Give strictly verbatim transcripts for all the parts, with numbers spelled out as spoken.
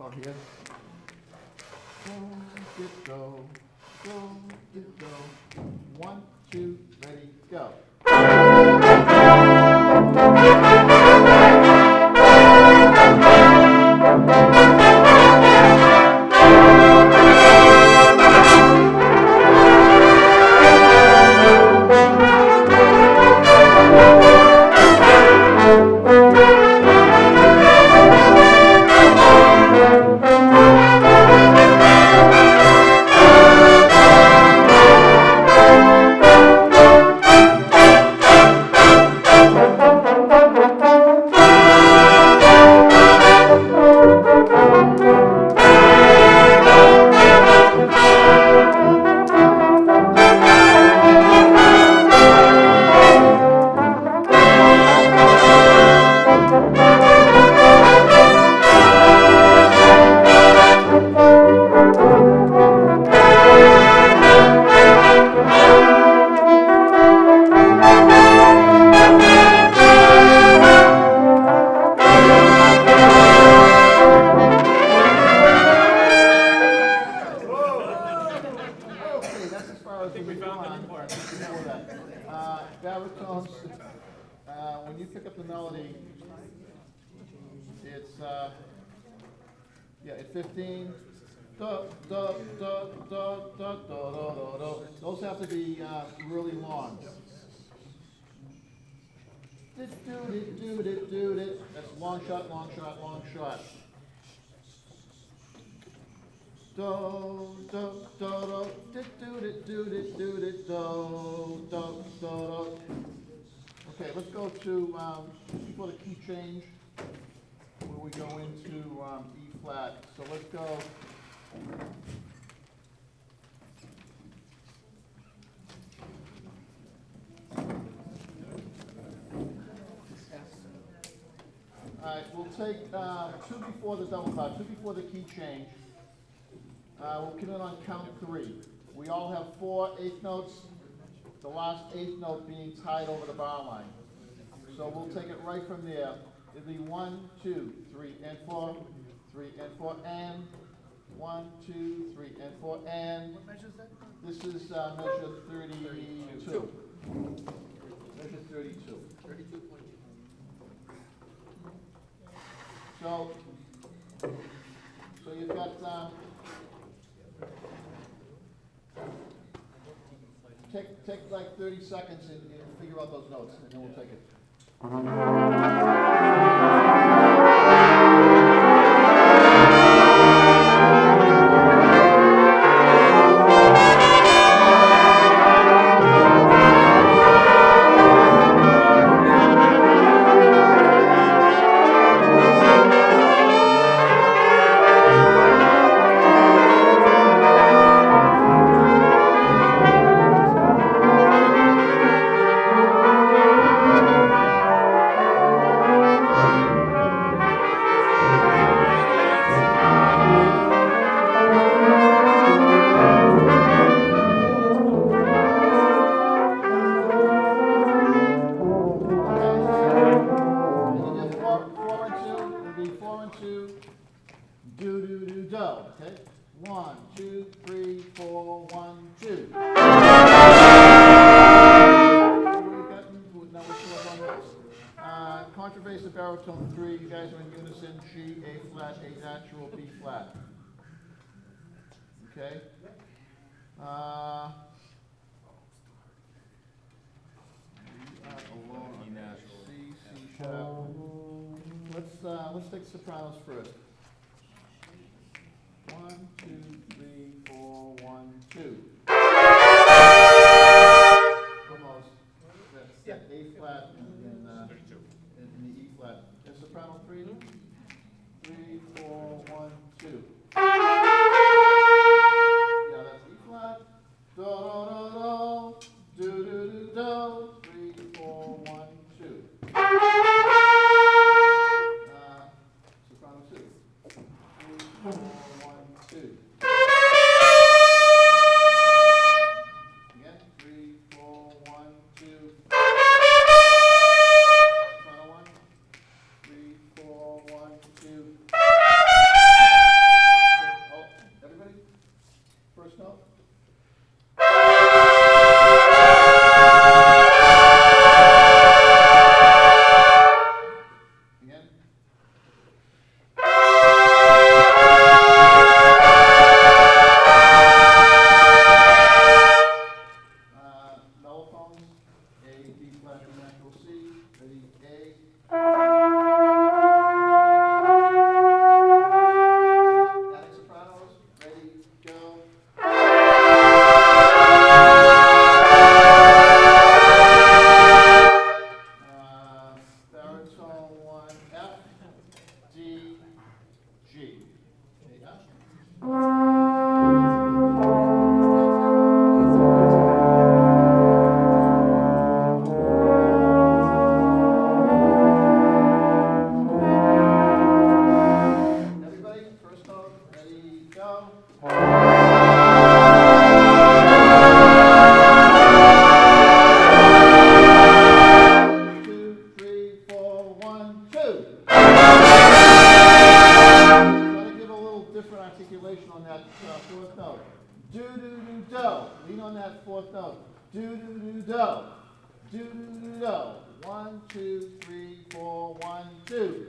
chord here. Do, did, do, do, did, do. One, two, ready, go. Baritones, uh, when you pick up the melody, it's, uh, yeah, at fifteen, da, da, da, da, da, da, da, da, da. Those have to be uh, really long. That's long shot, long shot, long shot. Do, do, do, do, do, do, do, do, do, do, do, do. Okay, let's go to, um, before the key change, where we go into um, E flat. So let's go. All right, we'll take uh, two before the double clef, two before the key change. Uh, we'll come in on count three. We all have four eighth notes, the last eighth note being tied over the bar line. So we'll take it right from there. It'll be one, two, three, and four, three, and four, and one, two, three, and four, and. What measure is that? This is uh, measure thirty-two. Measure thirty-two. thirty-two point two. So, so you've got. Um, Take, take like thirty seconds and, and figure out those notes, and then we'll take it. Contrabass, baritone three, you guys are in unison, G, A flat, A natural, B flat. Okay? Uh, E natural. C, C sharp. Let's, uh, let's take sopranos first. One, two, three, four, one, two. Almost. That's yeah. A flat and, and uh, in the E flat. And soprano three, three, four, one, two. Yeah, that's E flat. Do, do, do, do, do, do, do, three, four, one, two. Uh, soprano two. ready, go. Two, three, four, one, two. Gotta give a little different articulation on that uh, fourth note. Do do do do. Lean on that fourth note. Do do do do. Do do do do. One, two, three, four, one, two.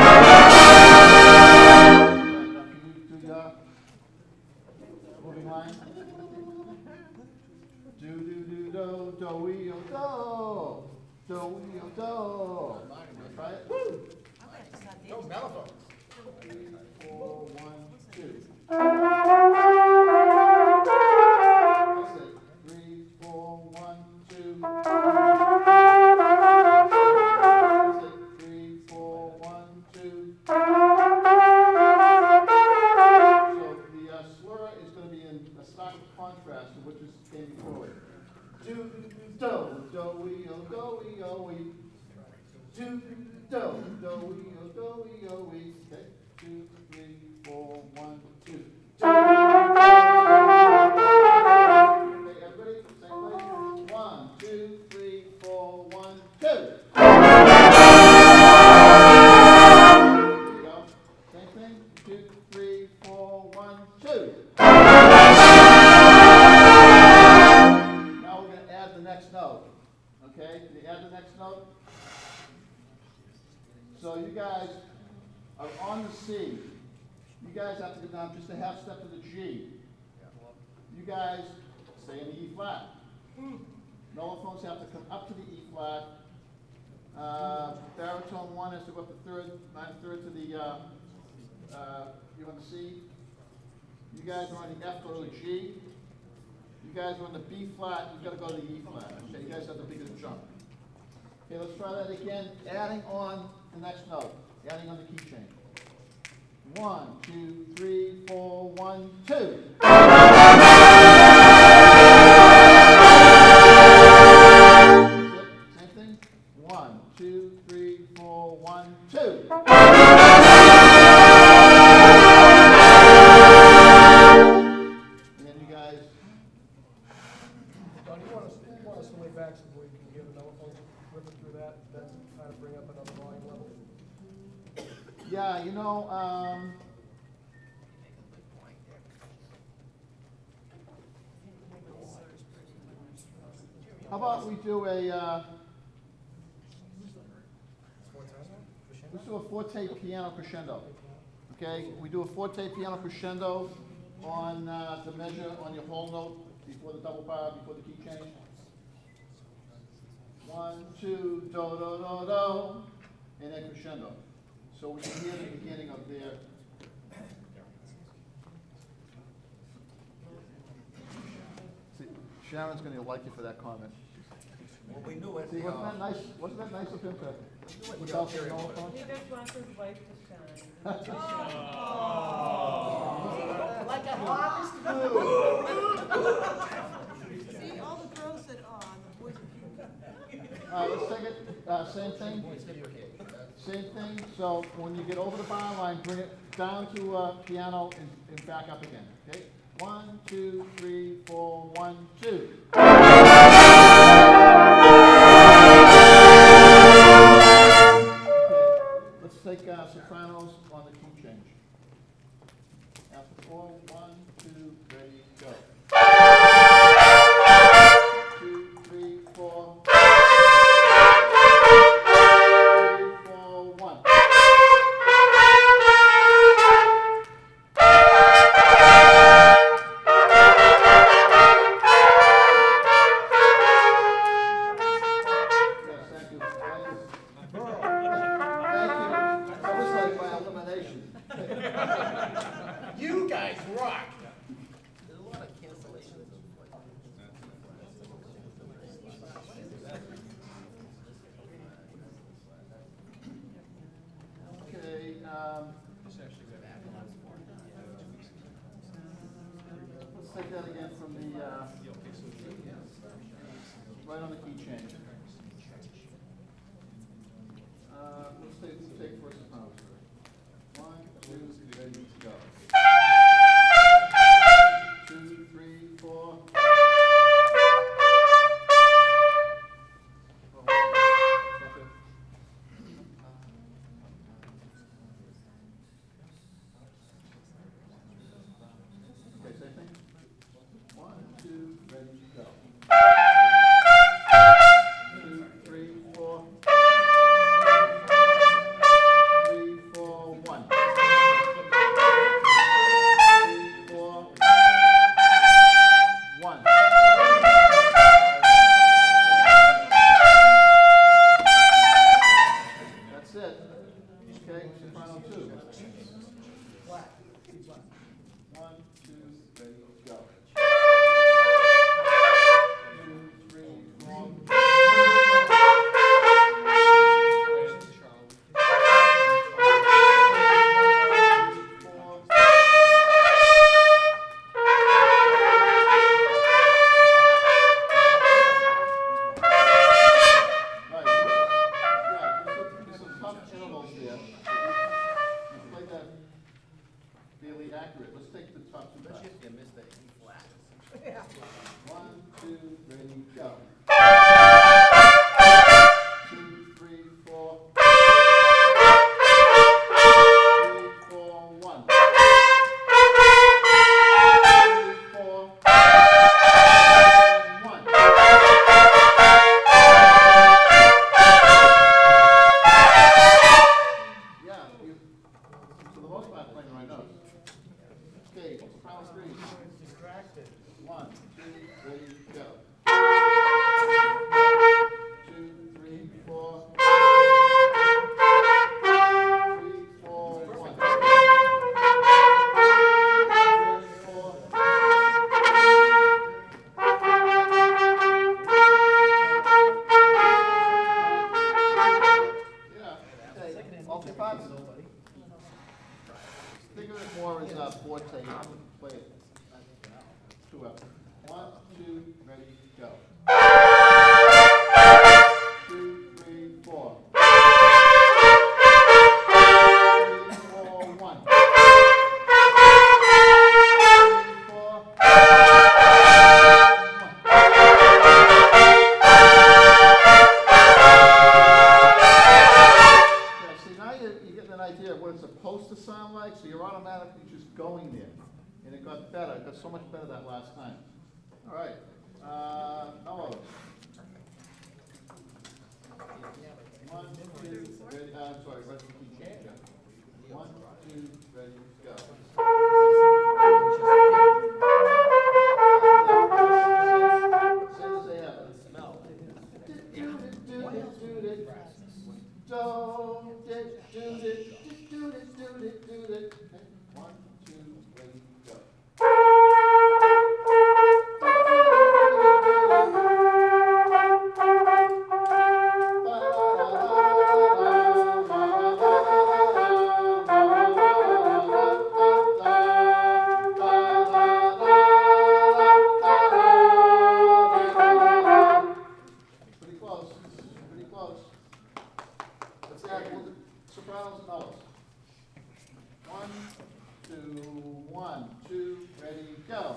Moving line. Do do do do do we o do do we o do. Try it. Woo. No, mellophone. Three, four, one, two. That's it. Three, four, one, two. That's it. Three, four, one, two. So the uh, slur is going to be in a stark contrast to what just came before it. Do do do do we o do we o we. Do do do do we o do we o we. Okay. Two, three, four, one, two. Okay, everybody, same place. One, two, three, four, one, two. There you go. Same thing. Two, three, four, one, two. Now we're going to add the next note. Okay? Can you add the next note? So you guys are on the C. You guys have to go down just a half step to the G. You guys stay in the E flat. Mellophones have to come up to the E flat. Uh, baritone one has to go up to third, nine third to the, uh, uh, you're on the C. You guys are on the F, go to the G. You guys are on the B flat, you've got to go to the E flat. Okay, you guys have the biggest jump. Okay, let's try that again, adding on the next note, adding on the key change. One, two, three, four, one, two. Same thing. One, two, three, four, one, two. And then you guys. Don, you want us, you want us to way back so we can hear the mellophone ripping through that, then kind of bring up another volume level? Yeah, you know, um, how about we do a, uh, let's do a forte piano crescendo. Okay, we do a forte piano crescendo on uh, the measure on your whole note before the double bar, before the key change. One, two, do, do, do, do, and then crescendo. So we can hear the beginning of their. See, Sharon's going to like you for that comment. Well, we knew it. See, wasn't that nice? Wasn't that nice of him to? Without the telephone? He just wants his wife to shine. Like a harvest moon. See, all the girls said, oh, the boys are cute. All right, let's take it, uh, same thing. Same thing, so when you get over the bar line, bring it down to uh, piano and, and back up again, okay? One, two, three, four, one, two. Okay, let's take uh, sopranos on the key change. After four, one, two, ready, go. Two, three, four. You guys rock. There's a lot of cancellations. Okay, um, let's take that again from the, uh, right on the key change. Uh, let's take, let's take first soprano. One, two, ready, go. really accurate. Let's take the top two Especially times. if you miss the E flat. Yeah. One, two, ready, go. Two, three, four. Three, four, one. Three, four. One. Yeah, you, for the most part, playing the right notes. Okay, soprano three. Distracted. One, two, ready, go. Two, three, four. Three, four, one. Three, four. Yeah, okay, all two parts. Think of it more as a forte, play it. Two up. One, two, ready, go. Two, three, four. Three, four, one. Three, four. One. Yeah, see, now you're, you're getting an idea of what it's supposed to sound like, so you're automatically just going there. And it got better, it got so much better that last time. All right, uh, mellows. One, two, ready, uh, I'm sorry, what's the key change? Yeah. One, two, ready, go. Same as they have it. Smell. Don't it, do it, do it, do it, do it. One, two, ready, go. Pretty close, pretty close. Let's add a little bit sopranos and mellows. One, two, one, two, ready, go.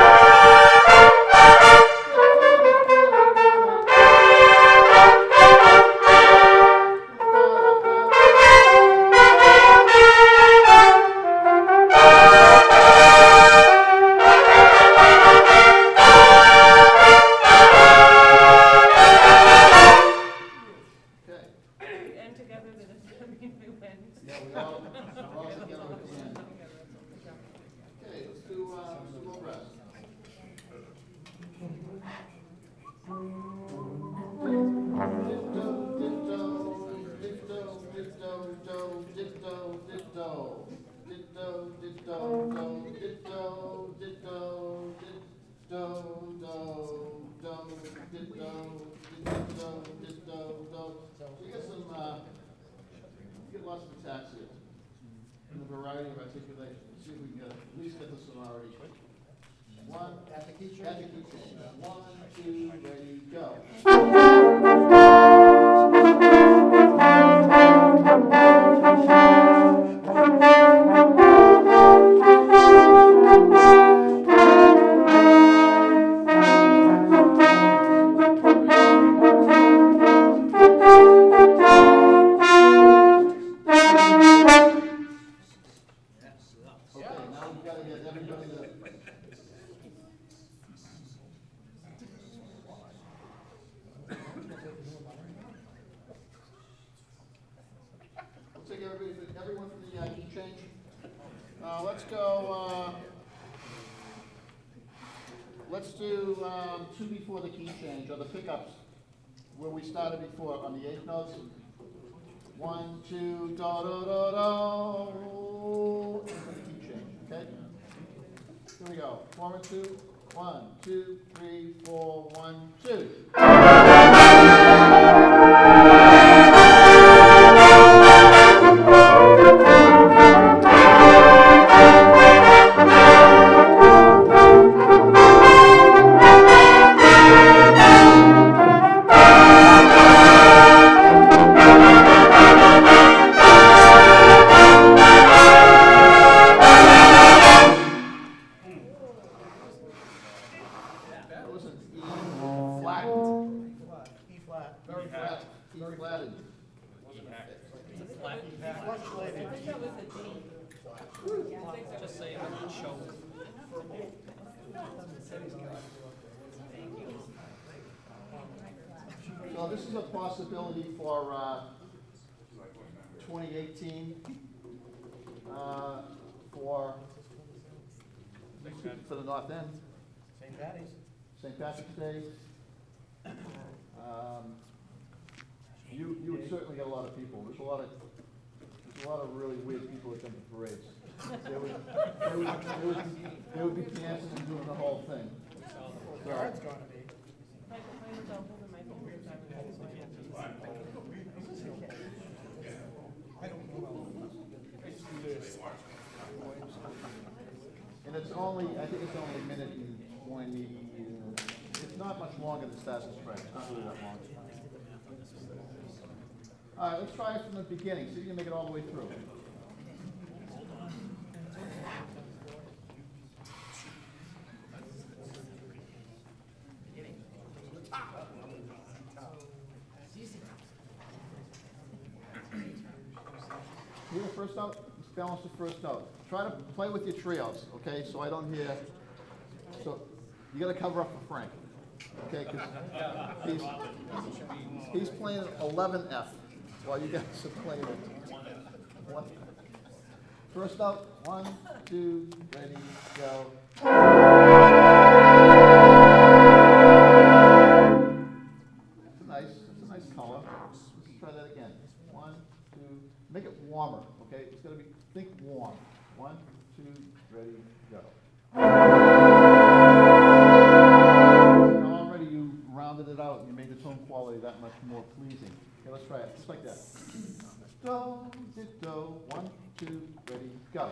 Okay. And together, that doesn't mean we win. Yeah, we all, we're all together at the end. Okay, let's do, uh, let's do a little rest. Ditto, ditto, ditto, ditto, ditto, ditto, ditto. Ditto, ditto, do, ditto, ditto, ditto, do, do, ditto, ditto, ditto, do. So you get some, uh, you get lots of ataxia and a variety of articulation. Let's see if we can get, at least get the sonority. One, at the key change. At the key change. One, two, ready, go. Okay, now we've got to get everybody to. We'll take everybody, everyone from the uh, key change. Uh, let's go, uh, let's do, um, two before the key change, or the pickups, where we started before, on the eighth notes. One, two, do, do, do, do, and the key change, okay? Here we go, four and two, one, two, three, four, one, two. Thank you. He flattened. I think that was a D. Just say it was a choke. So this is a possibility for, uh, twenty eighteen, uh, for, for the North End, Saint Patty's. Saint Patrick's Day. Um, you, you would certainly get a lot of people. There's a lot of, there's a lot of really weird people that come to parades. There would, there would, there would, there would be dancing and doing the whole thing. Guard's gonna be. Michael, mine was all over my fingers. And it's only, I think it's only a minute and twenty, uh, it's not much longer than Stars and Stripes, it's not really that long. All right, let's try it from the beginning, see if you can make it all the way through. Hear the first note? Let's balance the first note. Try to play with your trios, okay, so I don't hear, so you gotta cover up for Frank, okay, because he's, he's playing eleven F while you guys are playing one. First note, one, two, ready, go. It's a nice, it's a nice color. Let's try that again. One, two, make it warmer, okay? It's gonna be, think warm. One, two, ready, go. Now already you rounded it out and you made the tone quality that much more pleasing. Okay, let's try it, just like that. Do, do, do, one, two, ready, go.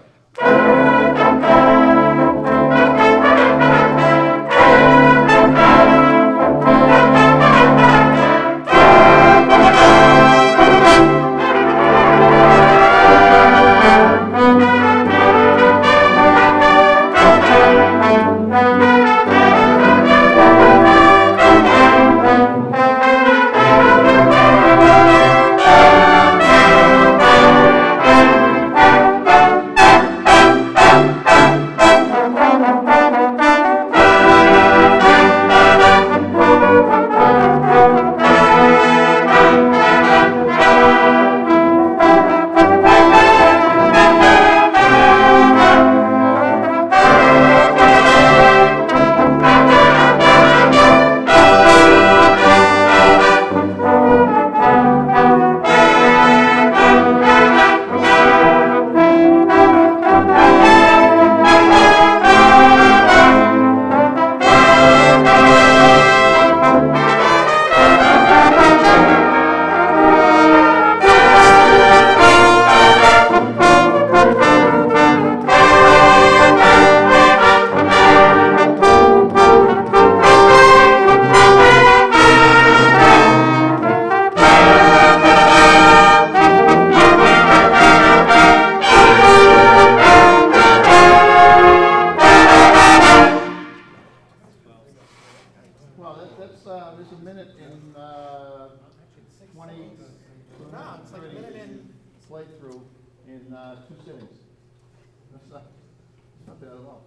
Well, that, that's, uh, there's a minute in, uh, twenty, No, it's like a minute in. playthrough in, uh, two sittings. That's not, that's not bad at all.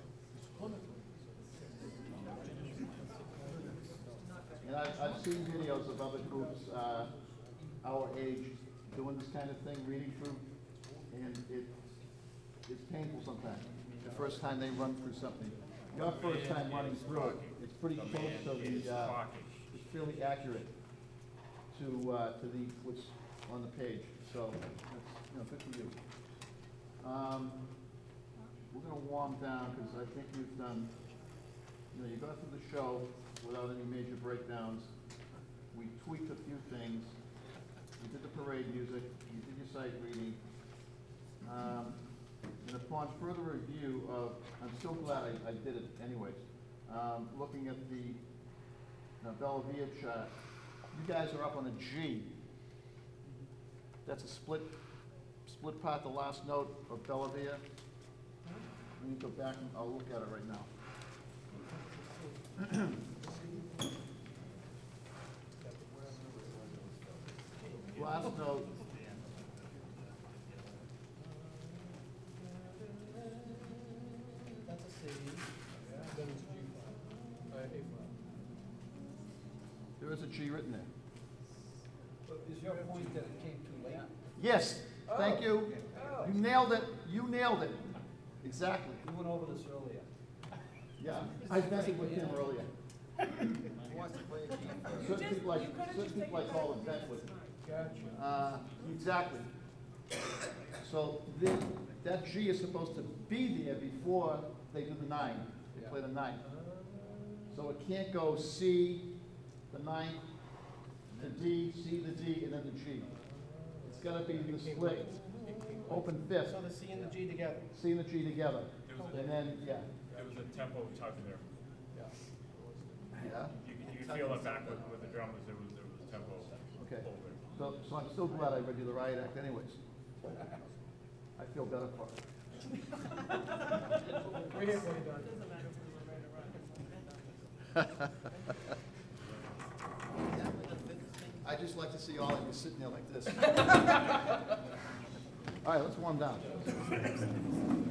And I've, I've seen videos of other groups, uh, our age, doing this kind of thing, reading through, and it, it's painful sometimes. The first time they run through something. Your first time running through it, it's pretty close to the, uh, it's fairly accurate to, uh, to the, what's on the page, so, that's, you know, good for you. Um, we're gonna warm down, because I think you've done, you know, you got through the show without any major breakdowns. We tweaked a few things. You did the parade music, you did your sight reading. Um, and upon further review of, I'm so glad I, I did it anyways, um, looking at the, uh, Bella Via chart, you guys are up on a G. That's a split, split part, the last note of Bella Via. Let me go back and I'll look at it right now. last note. That's a C. Then it's G flat, uh, A flat. There is a G written there. But is your point that it came too late? Yes, thank you. Oh. You nailed it, you nailed it. Exactly. We went over this earlier. Yeah, I vetted with him earlier. Who wants to play a G first? Certain people like, You could've certain just people I taken call that it vet with. Gotcha. Uh, exactly. So the, that G is supposed to be there before they do the nine, they play the nine. So it can't go C, the ninth, the D, C, the D, and then the G. It's gotta be the split, open fifth, So the C and the G together. C and the G together. It was a- And then, yeah, It was a tempo touch there. yeah, You can, you can feel it back with, with the drummers, there was, there was tempo okay. over. So, so I'm still glad I read you the riot act anyways. I feel better for it. We're here for you, Don. Doesn't matter if we were right or wrong, it's not. I just like to see all of you sitting there like this. All right, let's warm down.